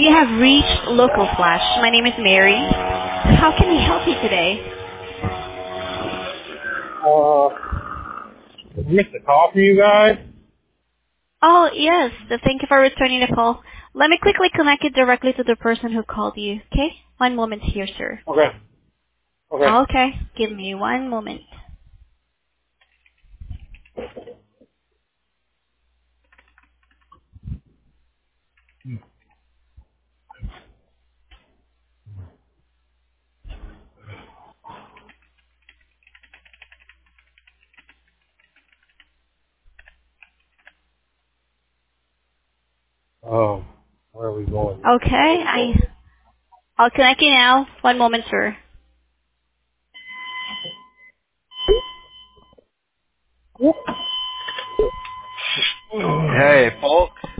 You have reached Local Flash. My name is Mary. How can we help you today? I missed a call from you guys. Oh, yes. Thank you for returning the call. Let me quickly connect you directly to the person who called you, okay? One moment here, sir. Okay. Okay. Okay. Give me one moment. Where are we going? Okay. I'll connect you now. One moment, sir. Hey, folks.